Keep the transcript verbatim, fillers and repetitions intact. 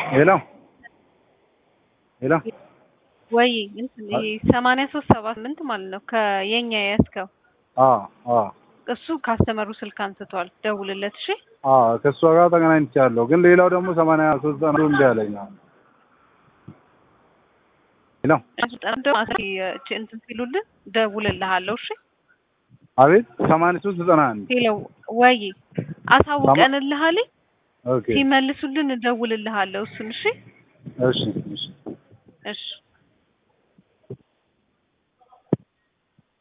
ሄሎ ሄሎ ወይ እንትን ሰማንያ ሶስት ሰባ ስምንት ማለት ነው ከየኛ ያስከው አዎ አዎ እሱ ካስተመሩ ስልክ አንስቷል ደውልለት እሺ አዎ ከሷ ጋር ተገናኝቻለሁ ግን ሌላው ደግሞ ሰማንያ ሶስት ነው እንዴ ያለኝ ሄሎ እንደው አሲ እንትን ሲሉልን ደውልልሃለሁ እሺ አቤት ሰማንያ ሶስት ዘጠና አንድ ሄሎ ወይ አሳውቀንልሃል ኦኬ ሲመልሱልን ደውልልሃለሁ እሱን እሺ እሺ እሺ እሺ